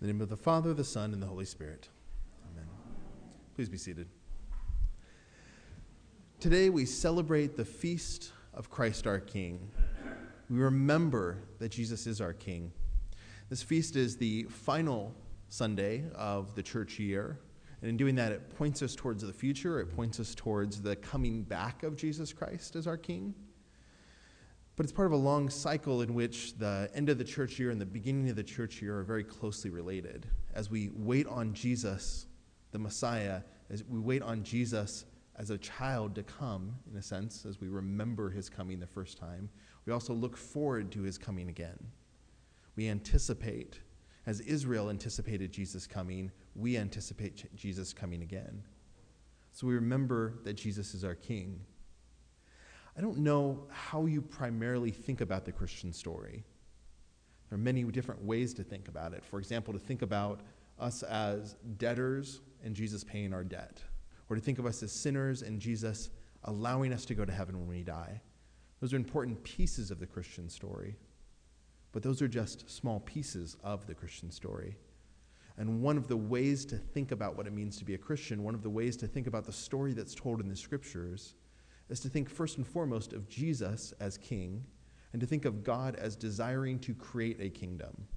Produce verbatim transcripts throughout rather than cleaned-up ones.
In the name of the Father, the Son, and the Holy Spirit. Amen. Please be seated. Today we celebrate the feast of Christ our King. We remember that Jesus is our King. This feast is the final Sunday of the church year. And in doing that, it points us towards the future. It points us towards the coming back of Jesus Christ as our King. But it's part of a long cycle in which the end of the church year and the beginning of the church year are very closely related. As we wait on Jesus, the Messiah, as we wait on Jesus as a child to come, in a sense, as we remember his coming the first time, we also look forward to his coming again. We anticipate, as Israel anticipated Jesus coming, we anticipate Jesus coming again. So we remember that Jesus is our King. I don't know how you primarily think about the Christian story. There are many different ways to think about it. For example, to think about us as debtors and Jesus paying our debt, or to think of us as sinners and Jesus allowing us to go to heaven when we die. Those are important pieces of the Christian story, but those are just small pieces of the Christian story. And one of the ways to think about what it means to be a Christian, one of the ways to think about the story that's told in the Scriptures, is to think first and foremost of Jesus as King, and to think of God as desiring to create a kingdom.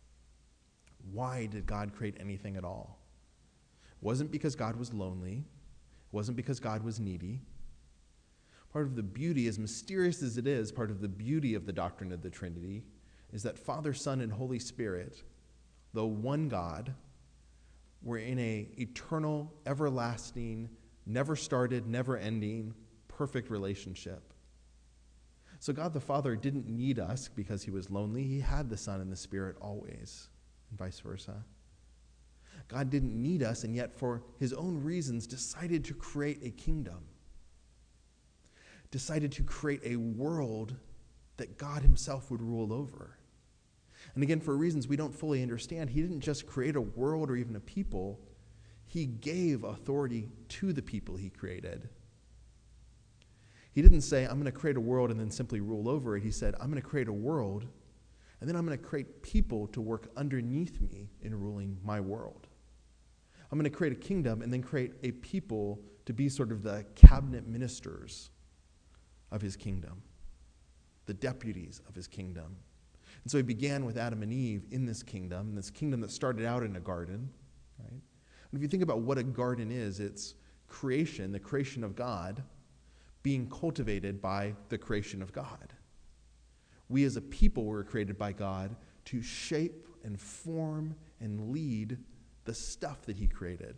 Why did God create anything at all? It wasn't because God was lonely. It wasn't because God was needy. Part of the beauty, as mysterious as it is, part of the beauty of the doctrine of the Trinity is that Father, Son, and Holy Spirit, though one God, were in an eternal, everlasting, never started, never ending, perfect relationship. So God the Father didn't need us because he was lonely. He had the Son and the Spirit always, and vice versa. God didn't need us, and yet for his own reasons decided to create a kingdom, decided to create a world that God himself would rule over. And again, for reasons we don't fully understand, he didn't just create a world or even a people. He gave authority to the people he created. He didn't say, I'm going to create a world and then simply rule over it. He said, I'm going to create a world, and then I'm going to create people to work underneath me in ruling my world. I'm going to create a kingdom and then create a people to be sort of the cabinet ministers of his kingdom, the deputies of his kingdom. And so he began with Adam and Eve in this kingdom, this kingdom that started out in a garden, right? And if you think about what a garden is, it's creation, the creation of God, being cultivated by the creation of God. We as a people were created by God to shape and form and lead the stuff that he created.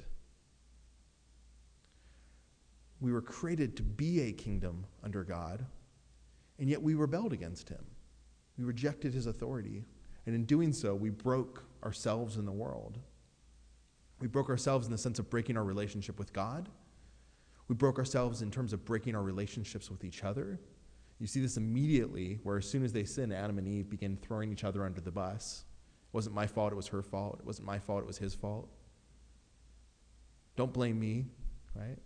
We were created to be a kingdom under God, and yet we rebelled against him. We rejected his authority, and in doing so, we broke ourselves in the world. We broke ourselves in the sense of breaking our relationship with God. We broke ourselves in terms of breaking our relationships with each other. You see this immediately, where as soon as they sinned, Adam and Eve began throwing each other under the bus. It wasn't my fault, it was her fault. It wasn't my fault, it was his fault. Don't blame me, right?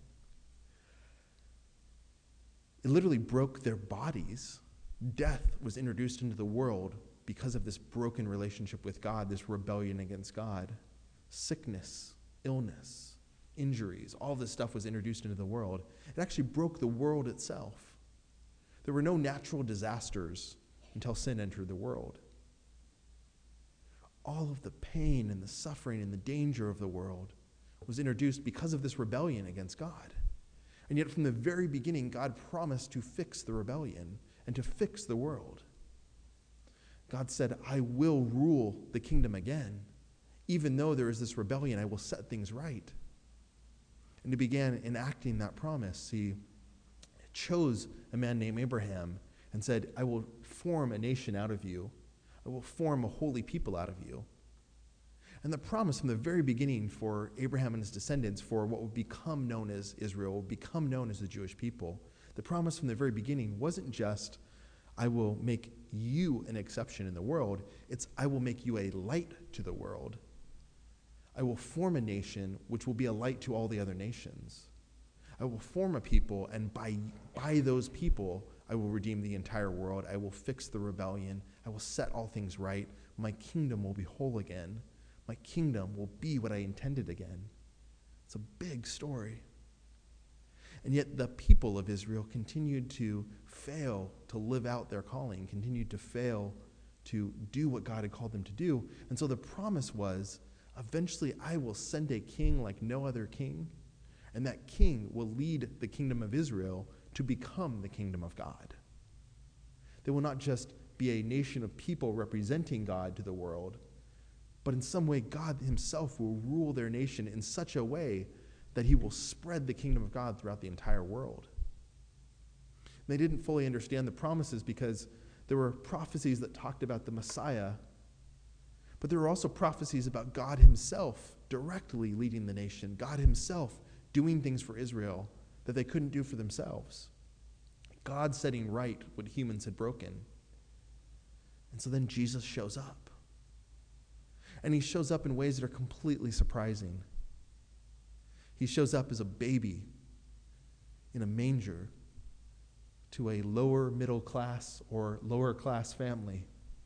It literally broke their bodies. Death was introduced into the world because of this broken relationship with God, this rebellion against God. Sickness, illness, injuries, all this stuff was introduced into the world. It actually broke the world itself. There were no natural disasters until sin entered the world. All of the pain and the suffering and the danger of the world was introduced because of this rebellion against God. And yet from the very beginning, God promised to fix the rebellion and to fix the world. God said, I will rule the kingdom again. Even though there is this rebellion, I will set things right. And he began enacting that promise. He chose a man named Abraham and said, I will form a nation out of you. I will form a holy people out of you. And the promise from the very beginning for Abraham and his descendants, for what would become known as Israel, would become known as the Jewish people, the promise from the very beginning wasn't just, I will make you an exception in the world. It's, I will make you a light to the world. I will form a nation which will be a light to all the other nations. I will form a people, and by, by those people, I will redeem the entire world. I will fix the rebellion. I will set all things right. My kingdom will be whole again. My kingdom will be what I intended again. It's a big story. And yet the people of Israel continued to fail to live out their calling, continued to fail to do what God had called them to do. And so the promise was, eventually I will send a king like no other king, and that king will lead the kingdom of Israel to become the kingdom of God. They will not just be a nation of people representing God to the world, but in some way God himself will rule their nation in such a way that he will spread the kingdom of God throughout the entire world. And they didn't fully understand the promises because there were prophecies that talked about the Messiah, but there were also prophecies about God himself directly leading the nation, God himself doing things for Israel that they couldn't do for themselves. God setting right what humans had broken. And so then Jesus shows up. And he shows up in ways that are completely surprising. He shows up as a baby in a manger to a lower middle class or lower class family.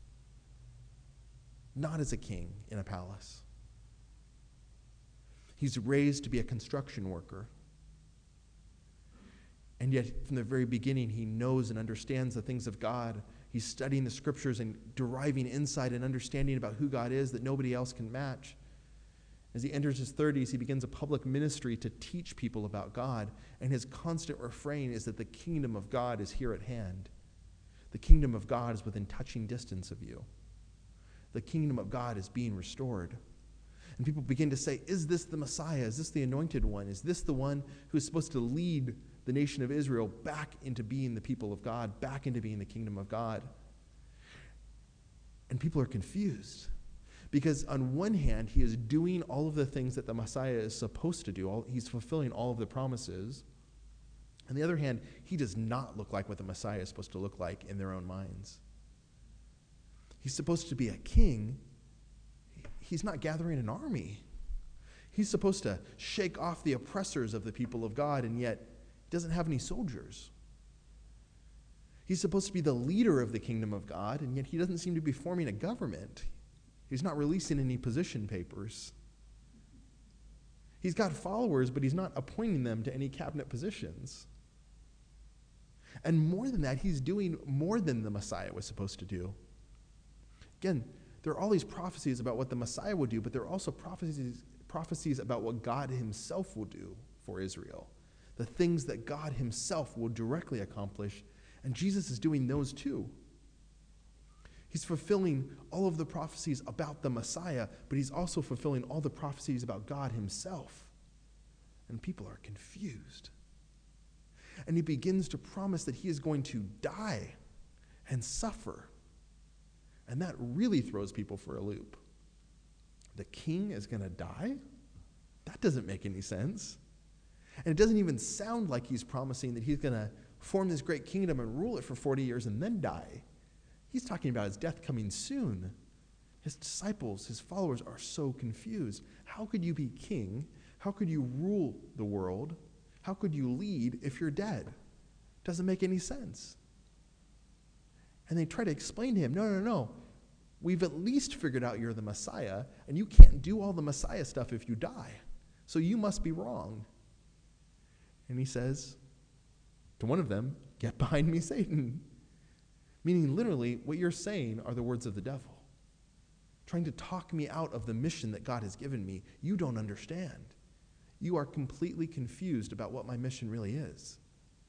Not as a king in a palace. He's raised to be a construction worker. And yet, from the very beginning, he knows and understands the things of God. He's studying the scriptures and deriving insight and understanding about who God is that nobody else can match. As he enters his thirties, he begins a public ministry to teach people about God. And his constant refrain is that the kingdom of God is here at hand. The kingdom of God is within touching distance of you. The kingdom of God is being restored. And people begin to say, is this the Messiah? Is this the anointed one? Is this the one who's supposed to lead the nation of Israel back into being the people of God, back into being the kingdom of God? And people are confused because on one hand, he is doing all of the things that the Messiah is supposed to do. All, he's fulfilling all of the promises. On the other hand, he does not look like what the Messiah is supposed to look like in their own minds. He's supposed to be a king. He's not gathering an army. He's supposed to shake off the oppressors of the people of God, and yet he doesn't have any soldiers. He's supposed to be the leader of the kingdom of God, and yet he doesn't seem to be forming a government. He's not releasing any position papers. He's got followers, but he's not appointing them to any cabinet positions. And more than that, he's doing more than the Messiah was supposed to do. Again, there are all these prophecies about what the Messiah will do, but there are also prophecies, prophecies about what God himself will do for Israel. The things that God himself will directly accomplish, and Jesus is doing those too. He's fulfilling all of the prophecies about the Messiah, but he's also fulfilling all the prophecies about God himself. And people are confused. And he begins to promise that he is going to die and suffer. And that really throws people for a loop. The king is going to die? That doesn't make any sense. And it doesn't even sound like he's promising that he's going to form this great kingdom and rule it for forty years and then die. He's talking about his death coming soon. His disciples, his followers are so confused. How could you be king? How could you rule the world? How could you lead if you're dead? Doesn't make any sense. And they try to explain to him, no, no, no. We've at least figured out you're the Messiah, and you can't do all the Messiah stuff if you die. So you must be wrong. And he says to one of them, get behind me, Satan. Meaning literally, what you're saying are the words of the devil. Trying to talk me out of the mission that God has given me. You don't understand. You are completely confused about what my mission really is.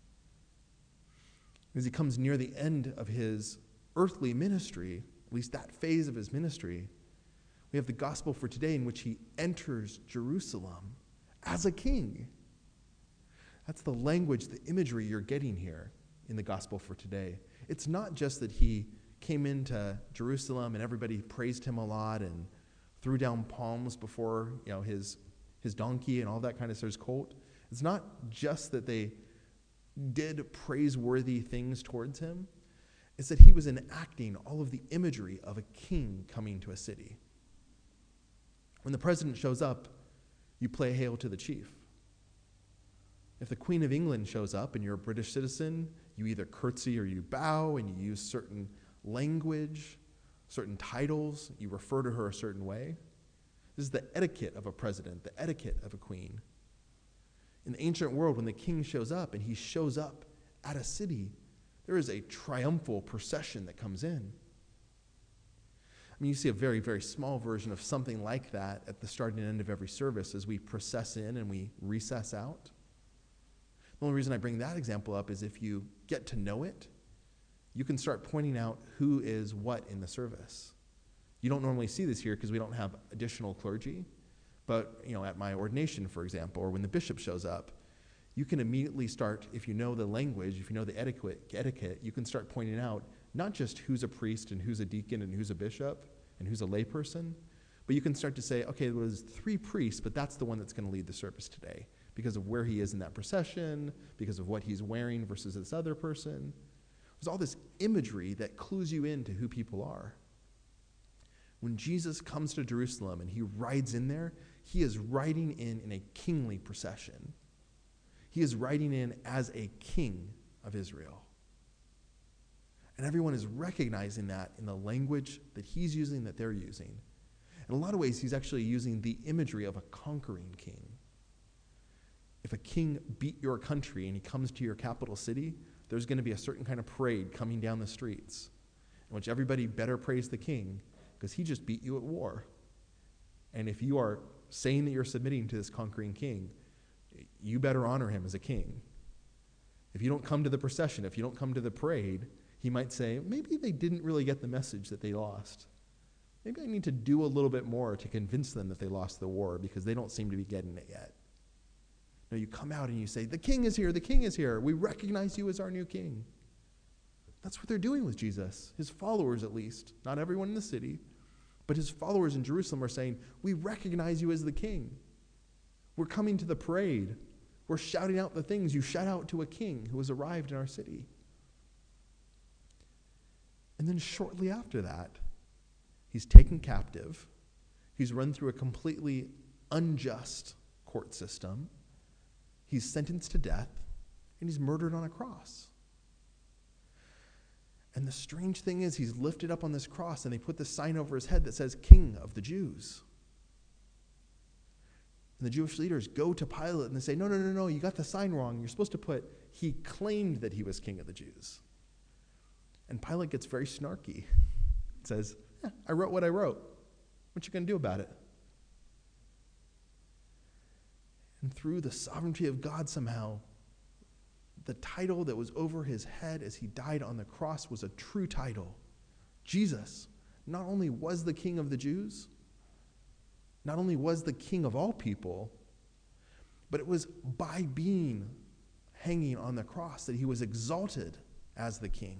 As he comes near the end of his earthly ministry, at least that phase of his ministry, we have the gospel for today in which he enters Jerusalem as a king. That's the language, the imagery you're getting here in the gospel for today. It's not just that he came into Jerusalem and everybody praised him a lot and threw down palms before, you know, his his donkey and all that kind of stuff, his colt. It's not just that they did praiseworthy things towards him. It's that he was enacting all of the imagery of a king coming to a city. When the president shows up, you play hail to the chief. If the Queen of England shows up and you're a British citizen, you either curtsy or you bow and you use certain language, certain titles, you refer to her a certain way. This is the etiquette of a president, the etiquette of a queen. In the ancient world, when the king shows up, and he shows up at a city, there is a triumphal procession that comes in. I mean, you see a very, very small version of something like that at the start and end of every service as we process in and we recess out. The only reason I bring that example up is if you get to know it, you can start pointing out who is what in the service. You don't normally see this here because we don't have additional clergy, but you know, at my ordination, for example, or when the bishop shows up, you can immediately start, if you know the language, if you know the etiquette, etiquette, you can start pointing out not just who's a priest and who's a deacon and who's a bishop and who's a layperson, but you can start to say, okay, there was three priests, but that's the one that's going to lead the service today because of where he is in that procession, because of what he's wearing versus this other person. There's all this imagery that clues you into who people are. When Jesus comes to Jerusalem and he rides in there, he is riding in in a kingly procession. He is riding in as a king of Israel. And everyone is recognizing that in the language that he's using, that they're using. In a lot of ways, he's actually using the imagery of a conquering king. If a king beat your country and he comes to your capital city, there's going to be a certain kind of parade coming down the streets in which everybody better praise the king because he just beat you at war. And if you are saying that you're submitting to this conquering king, you better honor him as a king. If you don't come to the procession, if you don't come to the parade, he might say, maybe they didn't really get the message that they lost. Maybe I need to do a little bit more to convince them that they lost the war because they don't seem to be getting it yet. No, you come out and you say, the king is here, the king is here. We recognize you as our new king. That's what they're doing with Jesus. His followers, at least. Not everyone in the city, but his followers in Jerusalem are saying, we recognize you as the king. We're coming to the parade. We're shouting out the things you shout out to a king who has arrived in our city. And then shortly after that, he's taken captive. He's run through a completely unjust court system. He's sentenced to death, and he's murdered on a cross. And the strange thing is, he's lifted up on this cross, and they put this sign over his head that says, King of the Jews. And the Jewish leaders go to Pilate, and they say, no, no, no, no, you got the sign wrong. You're supposed to put, he claimed that he was king of the Jews. And Pilate gets very snarky. Says, eh, I wrote what I wrote. What you going to do about it? And through the sovereignty of God somehow, the title that was over his head as he died on the cross was a true title. Jesus not only was the King of the Jews, not only was the King of all people, but it was by being hanging on the cross that he was exalted as the King.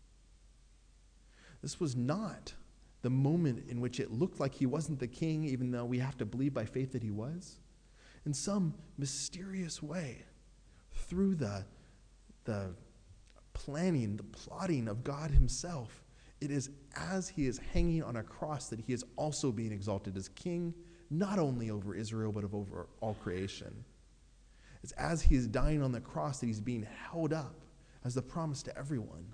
This was not the moment in which it looked like he wasn't the king, even though we have to believe by faith that he was. In some mysterious way, through the, the planning, the plotting of God himself, it is as he is hanging on a cross that he is also being exalted as king, not only over Israel, but of over all creation. It's as he is dying on the cross that he's being held up as the promise to everyone.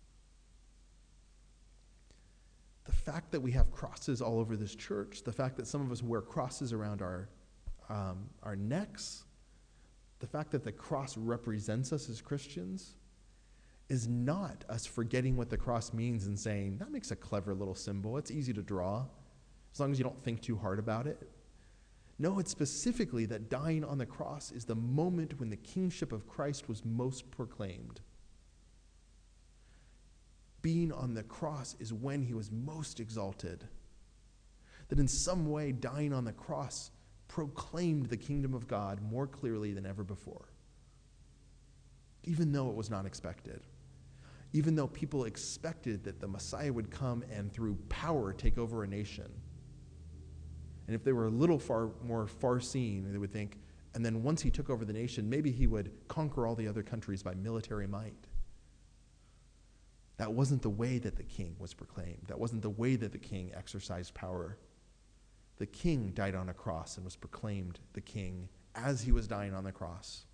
The fact that we have crosses all over this church, the fact that some of us wear crosses around our um, our necks, the fact that the cross represents us as Christians, is not us forgetting what the cross means and saying, that makes a clever little symbol. It's easy to draw, as long as you don't think too hard about it. No, it's specifically that dying on the cross is the moment when the kingship of Christ was most proclaimed. Being on the cross is when he was most exalted. That in some way, dying on the cross proclaimed the kingdom of God more clearly than ever before. Even though it was not expected. Even though people expected that the Messiah would come and through power take over a nation. And if they were a little far more far-seeing, they would think, and then once he took over the nation, maybe he would conquer all the other countries by military might. That wasn't the way that the king was proclaimed. That wasn't the way that the king exercised power. The king died on a cross and was proclaimed the king as he was dying on the cross.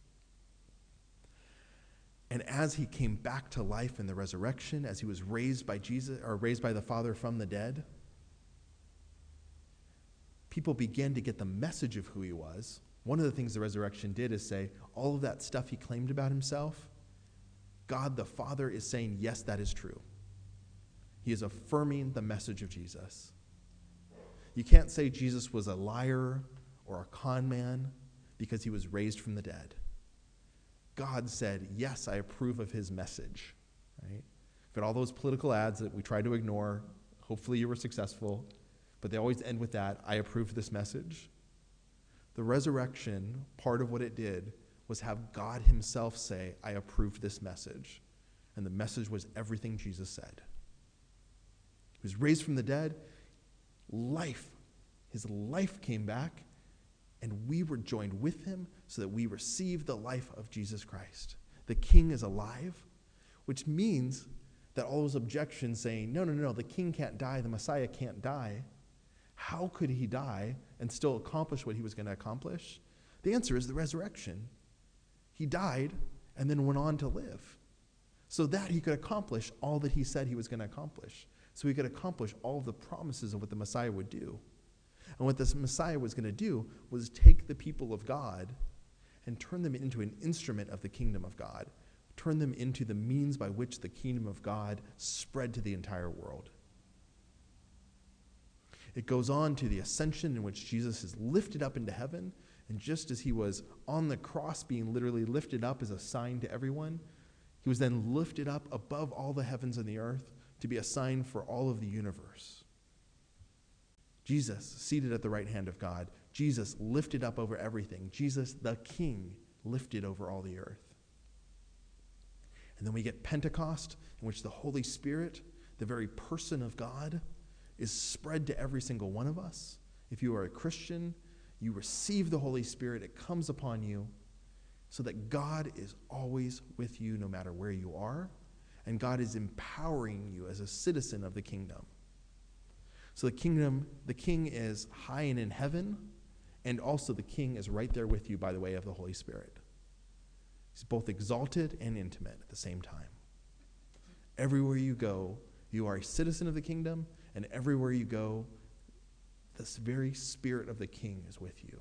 And as he came back to life in the resurrection, as he was raised by Jesus or raised by the Father from the dead, people began to get the message of who he was, one of the things the resurrection did is say, all of that stuff he claimed about himself, God the Father is saying, yes, that is true. He is affirming the message of Jesus. You can't say Jesus was a liar or a con man because he was raised from the dead. God said, yes, I approve of his message. Right? But all those political ads that we try to ignore, hopefully you were successful, but they always end with that, I approve this message. The resurrection, part of what it did was have God himself say, I approved this message. And the message was everything Jesus said. He was raised from the dead. Life, his life came back, and we were joined with him so that we receive the life of Jesus Christ. The King is alive, which means that all those objections saying, no, no, no, the King can't die, the Messiah can't die. How could he die and still accomplish what he was going to accomplish? The answer is the resurrection. He died and then went on to live so that he could accomplish all that he said he was going to accomplish. So he could accomplish all of the promises of what the Messiah would do. And what this Messiah was going to do was take the people of God and turn them into an instrument of the kingdom of God, turn them into the means by which the kingdom of God spread to the entire world. It goes on to the ascension in which Jesus is lifted up into heaven, and just as he was on the cross being literally lifted up as a sign to everyone, he was then lifted up above all the heavens and the earth to be a sign for all of the universe. Jesus, seated at the right hand of God. Jesus, lifted up over everything. Jesus, the King, lifted over all the earth. And then we get Pentecost, in which the Holy Spirit, the very person of God, is spread to every single one of us. If you are a Christian, you receive the Holy Spirit. It comes upon you so that God is always with you no matter where you are, and God is empowering you as a citizen of the kingdom. So the kingdom, the King is high and in heaven, and also the King is right there with you by the way of the Holy Spirit. He's both exalted and intimate at the same time. Everywhere you go, you are a citizen of the kingdom, and everywhere you go, this very Spirit of the King is with you.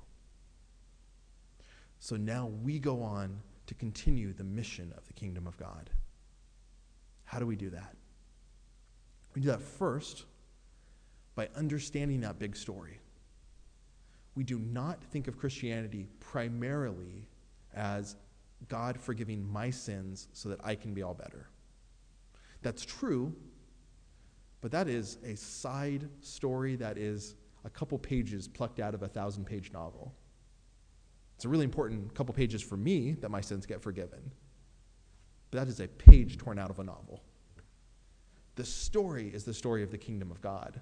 So now we go on to continue the mission of the kingdom of God. How do we do that? We do that first by understanding that big story. We do not think of Christianity primarily as God forgiving my sins so that I can be all better. That's true, but that is a side story that is a couple pages plucked out of a thousand-page novel. It's a really important couple pages for me that my sins get forgiven. But that is a page torn out of a novel. The story is the story of the kingdom of God.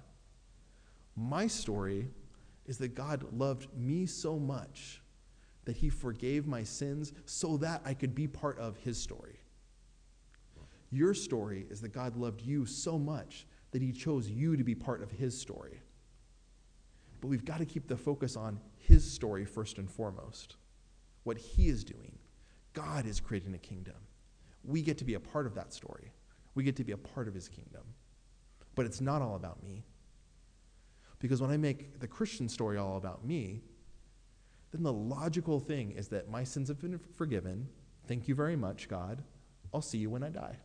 My story is that God loved me so much that he forgave my sins so that I could be part of his story. Your story is that God loved you so much that he chose you to be part of his story. But we've got to keep the focus on his story first and foremost. What he is doing. God is creating a kingdom. We get to be a part of that story. We get to be a part of his kingdom. But it's not all about me. Because when I make the Christian story all about me, then the logical thing is that my sins have been forgiven. Thank you very much, God. I'll see you when I die.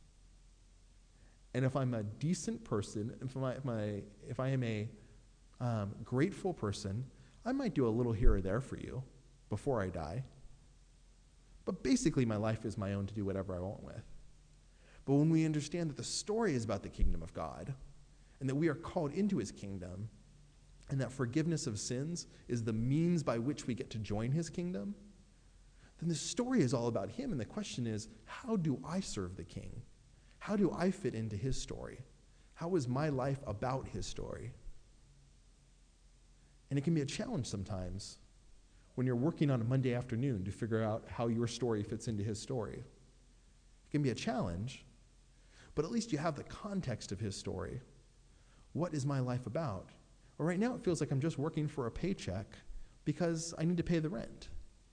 And if I'm a decent person, if, my, if, my, if I am a um, grateful person, I might do a little here or there for you before I die. But basically, my life is my own to do whatever I want with. But when we understand that the story is about the kingdom of God, and that we are called into his kingdom, and that forgiveness of sins is the means by which we get to join his kingdom, then the story is all about him. And the question is, how do I serve the king? How do I fit into his story? How is my life about his story? And it can be a challenge sometimes when you're working on a Monday afternoon to figure out how your story fits into his story. It can be a challenge, but at least you have the context of his story. What is my life about? Well, right now it feels like I'm just working for a paycheck because I need to pay the rent.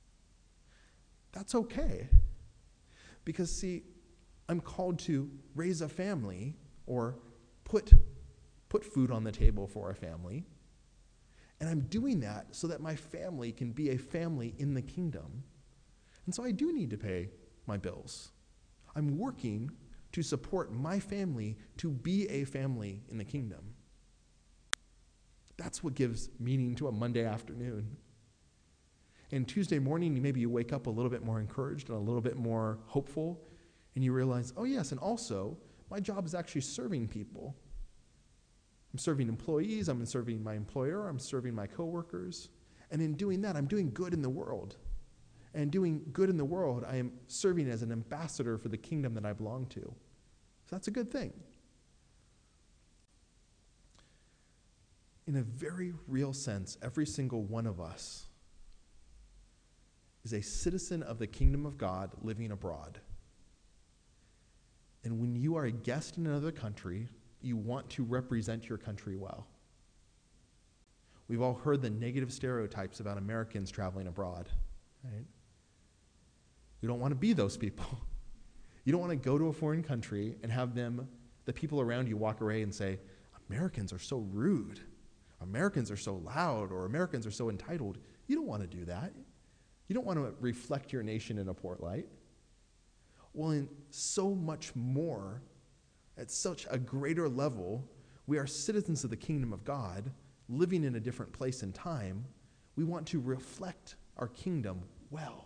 That's okay. Because, see, I'm called to raise a family or put, put food on the table for a family. And I'm doing that so that my family can be a family in the kingdom. And so I do need to pay my bills. I'm working to support my family to be a family in the kingdom. That's what gives meaning to a Monday afternoon. And Tuesday morning, maybe you wake up a little bit more encouraged and a little bit more hopeful, and you realize, oh yes, and also, my job is actually serving people. I'm serving employees, I'm serving my employer, I'm serving my coworkers, and in doing that, I'm doing good in the world. And doing good in the world, I am serving as an ambassador for the kingdom that I belong to. So that's a good thing. In a very real sense, every single one of us is a citizen of the kingdom of God living abroad. And when you are a guest in another country, you want to represent your country well. We've all heard the negative stereotypes about Americans traveling abroad, right? We don't want to be those people. You don't want to go to a foreign country and have them, the people around you, walk away and say, Americans are so rude. Americans are so loud, or Americans are so entitled. You don't want to do that. You don't want to reflect your nation in a poor light. Well, in so much more, at such a greater level, we are citizens of the kingdom of God, living in a different place and time. We want to reflect our kingdom well.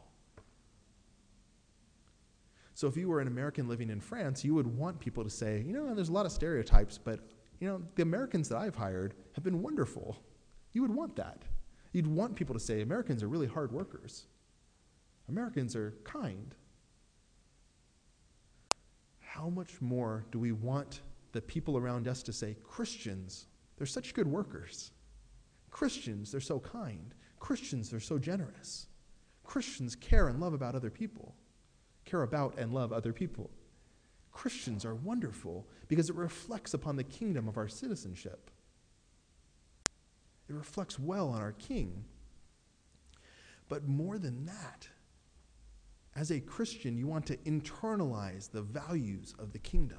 So if you were an American living in France, you would want people to say, you know, there's a lot of stereotypes, but you know, the Americans that I've hired have been wonderful. You would want that. You'd want people to say, Americans are really hard workers. Americans are kind. How much more do we want the people around us to say, Christians, they're such good workers. Christians, they're so kind. Christians, they're so generous. Christians care and love about other people. Care about and love other people. Christians are wonderful because it reflects upon the kingdom of our citizenship. It reflects well on our King. But more than that, as a Christian, you want to internalize the values of the kingdom.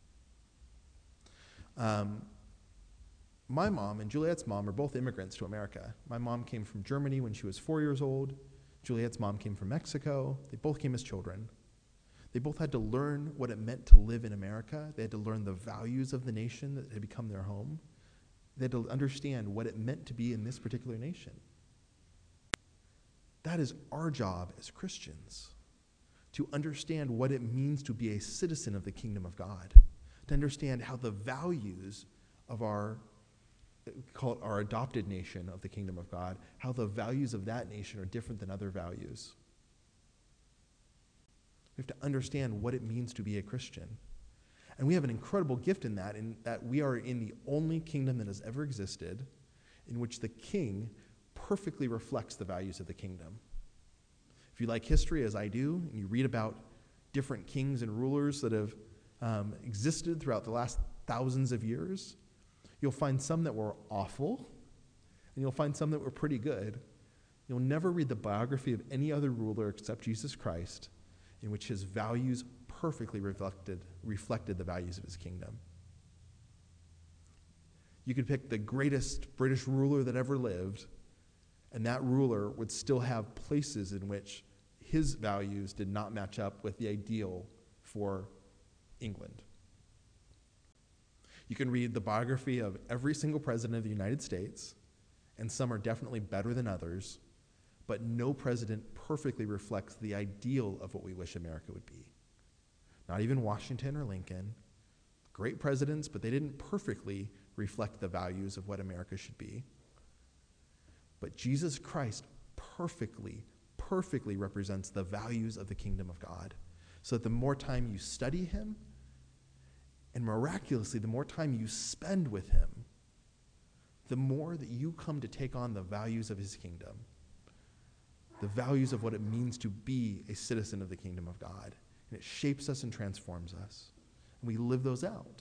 Um, my mom and Juliet's mom are both immigrants to America. My mom came from Germany when she was four years old. Juliet's mom came from Mexico. They both came as children. They both had to learn what it meant to live in America. They had to learn the values of the nation that had become their home. They had to understand what it meant to be in this particular nation. That is our job as Christians, to understand what it means to be a citizen of the kingdom of God, to understand how the values of our, call it our adopted nation of the kingdom of God, how the values of that nation are different than other values. We have to understand what it means to be a Christian. And we have an incredible gift in that, in that we are in the only kingdom that has ever existed in which the king perfectly reflects the values of the kingdom. If you like history, as I do, and you read about different kings and rulers that have um, existed throughout the last thousands of years, you'll find some that were awful, and you'll find some that were pretty good. You'll never read the biography of any other ruler except Jesus Christ, in which his values perfectly reflected, reflected the values of his kingdom. You could pick the greatest British ruler that ever lived, and that ruler would still have places in which his values did not match up with the ideal for England. You can read the biography of every single president of the United States, and some are definitely better than others, but no president perfectly reflects the ideal of what we wish America would be. Not even Washington or Lincoln. Great presidents, but they didn't perfectly reflect the values of what America should be. But Jesus Christ perfectly, perfectly represents the values of the kingdom of God. So that the more time you study him, and miraculously, the more time you spend with him, the more that you come to take on the values of his kingdom. The values of what it means to be a citizen of the kingdom of God. And it shapes us and transforms us. And we live those out.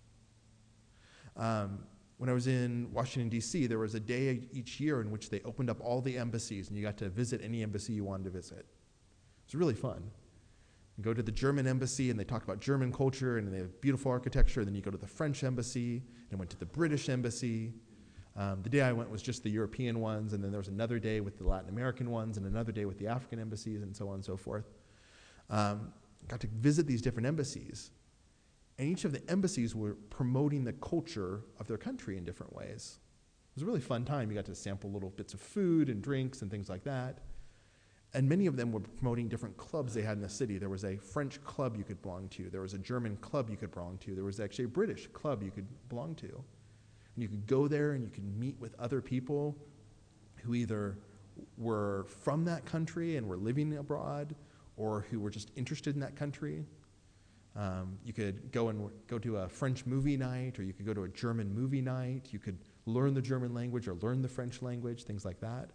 Um, when I was in Washington, D C, there was a day each year in which they opened up all the embassies, and you got to visit any embassy you wanted to visit. It was really fun. You go to the German embassy, and they talk about German culture, and they have beautiful architecture. Then you go to the French embassy, and went to the British embassy. Um, the day I went was just the European ones, and then there was another day with the Latin American ones, and another day with the African embassies, and so on and so forth. Um, got to visit these different embassies, and each of the embassies were promoting the culture of their country in different ways. It was a really fun time. You got to sample little bits of food and drinks and things like that. And many of them were promoting different clubs they had in the city. There was a French club you could belong to. There was a German club you could belong to. There was actually a British club you could belong to. And you could go there and you could meet with other people who either were from that country and were living abroad, or who were just interested in that country. Um, you could go and go to a French movie night, or you could go to a German movie night. You could learn the German language or learn the French language, things like that.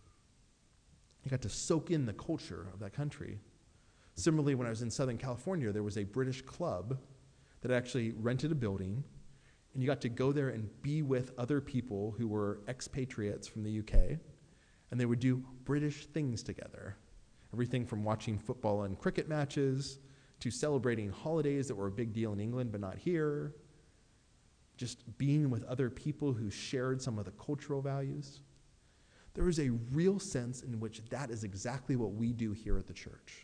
You got to soak in the culture of that country. Similarly, when I was in Southern California, there was a British club that actually rented a building, and you got to go there and be with other people who were expatriates from the U K, and they would do British things together. Everything from watching football and cricket matches to celebrating holidays that were a big deal in England but not here, just being with other people who shared some of the cultural values. There is a real sense in which that is exactly what we do here at the church.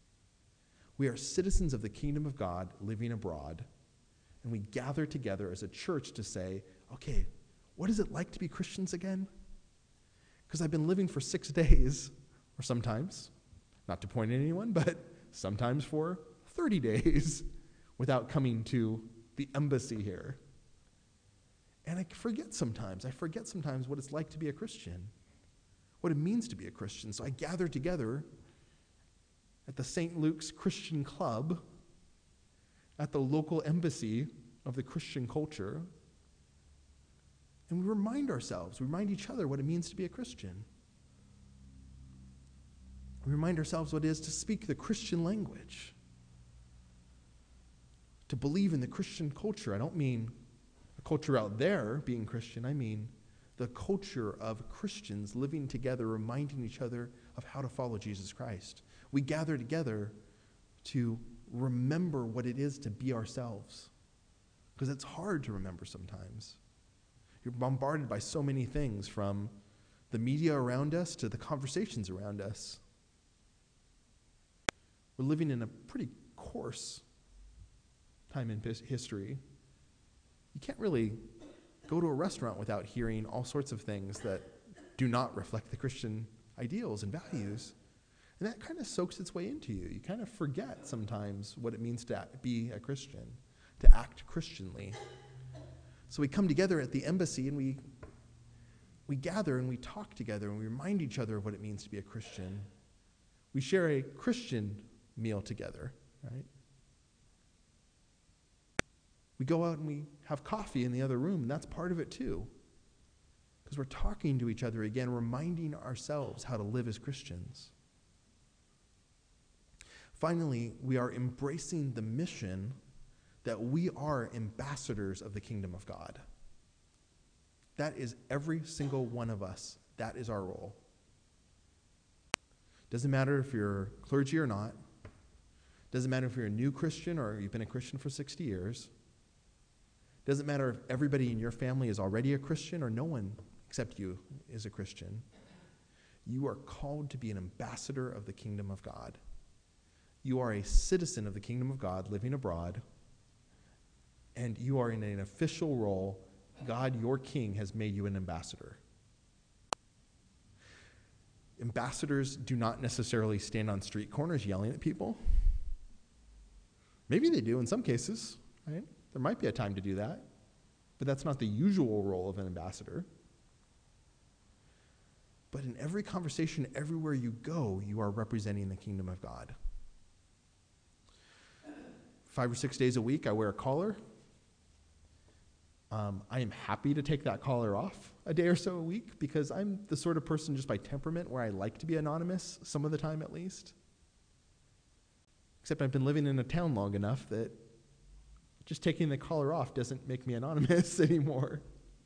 We are citizens of the kingdom of God living abroad, and we gather together as a church to say, okay, what is it like to be Christians again? Because I've been living for six days, or sometimes, not to point at anyone, but sometimes for thirty days without coming to the embassy here. And I forget sometimes, I forget sometimes what it's like to be a Christian, what it means to be a Christian. So I gather together at the Saint Luke's Christian Club, at the local embassy of the Christian culture, and we remind ourselves, we remind each other what it means to be a Christian. We remind ourselves what it is to speak the Christian language, to believe in the Christian culture. I don't mean a culture out there being Christian. I mean the culture of Christians living together, reminding each other of how to follow Jesus Christ. We gather together to remember what it is to be ourselves, because it's hard to remember sometimes. You're bombarded by so many things, from the media around us to the conversations around us. We're living in a pretty coarse time in history. You can't really go to a restaurant without hearing all sorts of things that do not reflect the Christian ideals and values. And that kind of soaks its way into you. You kind of forget sometimes what it means to be a Christian, to act Christianly. So we come together at the embassy and we we gather and we talk together and we remind each other of what it means to be a Christian. We share a Christian meal together, right? We go out and we have coffee in the other room, and that's part of it too. Because we're talking to each other again, reminding ourselves how to live as Christians. Finally, we are embracing the mission that we are ambassadors of the kingdom of God. That is every single one of us. That is our role. Doesn't matter if you're clergy or not. Doesn't matter if you're a new Christian or you've been a Christian for sixty years. Doesn't matter if everybody in your family is already a Christian or no one except you is a Christian. You are called to be an ambassador of the kingdom of God. You are a citizen of the kingdom of God living abroad, and you are in an official role. God, your king, has made you an ambassador. Ambassadors do not necessarily stand on street corners yelling at people. Maybe they do in some cases, right? There might be a time to do that, but that's not the usual role of an ambassador. But in every conversation, everywhere you go, you are representing the kingdom of God. Five or six days a week, I wear a collar. Um, I am happy to take that collar off a day or so a week, because I'm the sort of person, just by temperament, where I like to be anonymous, some of the time at least. Except I've been living in a town long enough that just taking the collar off doesn't make me anonymous anymore.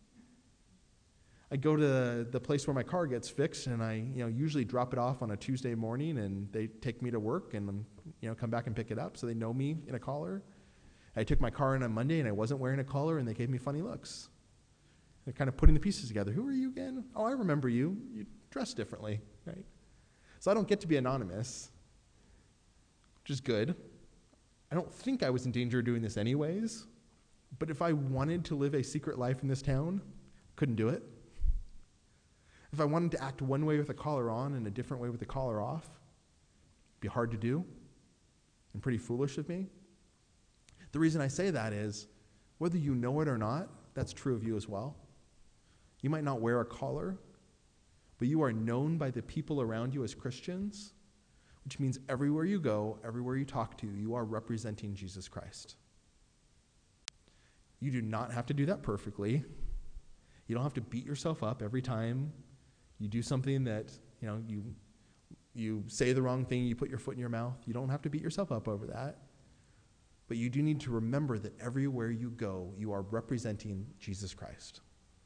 I go to the place where my car gets fixed, and I, you know, usually drop it off on a Tuesday morning, and they take me to work, and you know, come back and pick it up, so they know me in a collar. I took my car in on Monday, and I wasn't wearing a collar, and they gave me funny looks. They're kind of putting the pieces together. Who are you again? Oh, I remember you. You dress differently, right? So I don't get to be anonymous, which is good. I don't think I was in danger of doing this anyways, but if I wanted to live a secret life in this town, couldn't do it. If I wanted to act one way with the collar on and a different way with the collar off, it'd be hard to do and pretty foolish of me. The reason I say that is, whether you know it or not, that's true of you as well. You might not wear a collar, but you are known by the people around you as Christians, which means everywhere you go, everywhere you talk to, you are representing Jesus Christ. You do not have to do that perfectly. You don't have to beat yourself up every time you do something that, you know, you you say the wrong thing, you put your foot in your mouth. You don't have to beat yourself up over that. But you do need to remember that everywhere you go, you are representing Jesus Christ.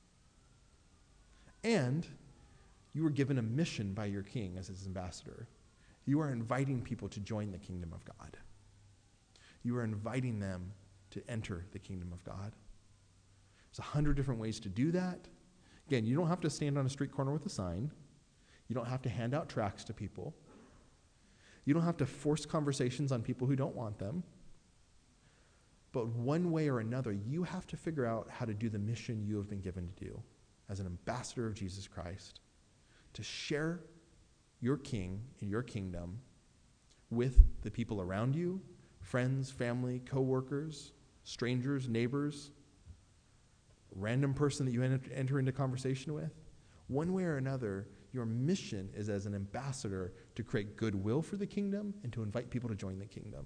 And you were given a mission by your king as his ambassador. You are inviting people to join the kingdom of God. You are inviting them to enter the kingdom of God. There's a hundred different ways to do that. Again, you don't have to stand on a street corner with a sign. You don't have to hand out tracts to people. You don't have to force conversations on people who don't want them. But one way or another, you have to figure out how to do the mission you have been given to do as an ambassador of Jesus Christ, to share your king and your kingdom with the people around you, friends, family, co-workers, strangers, neighbors, random person that you enter into conversation with. One way or another, your mission is as an ambassador to create goodwill for the kingdom and to invite people to join the kingdom.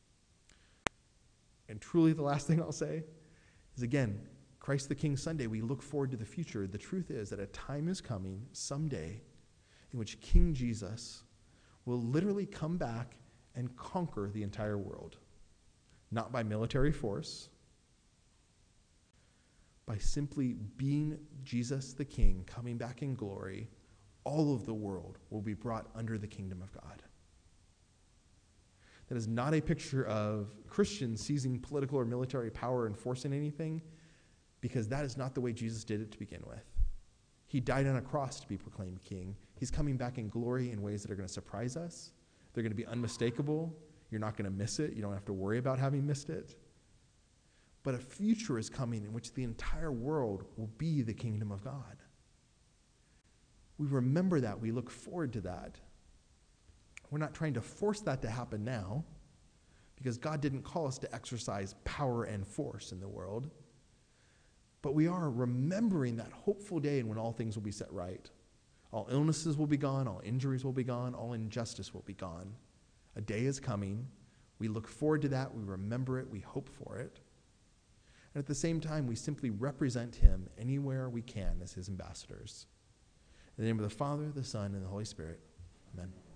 And truly the last thing I'll say is, again, Christ the King Sunday, we look forward to the future. The truth is that a time is coming someday in which King Jesus will literally come back and conquer the entire world. Not by military force, by simply being Jesus the King, coming back in glory, all of the world will be brought under the kingdom of God. That is not a picture of Christians seizing political or military power and forcing anything, because that is not the way Jesus did it to begin with. He died on a cross to be proclaimed king. He's coming back in glory in ways that are going to surprise us. They're going to be unmistakable. You're not going to miss it. You don't have to worry about having missed it. But a future is coming in which the entire world will be the kingdom of God. We remember that. We look forward to that. We're not trying to force that to happen now, because God didn't call us to exercise power and force in the world. But we are remembering that hopeful day when all things will be set right. All illnesses will be gone, all injuries will be gone, all injustice will be gone. A day is coming. We look forward to that. We remember it. We hope for it. And at the same time, we simply represent him anywhere we can as his ambassadors. In the name of the Father, the Son, and the Holy Spirit. Amen.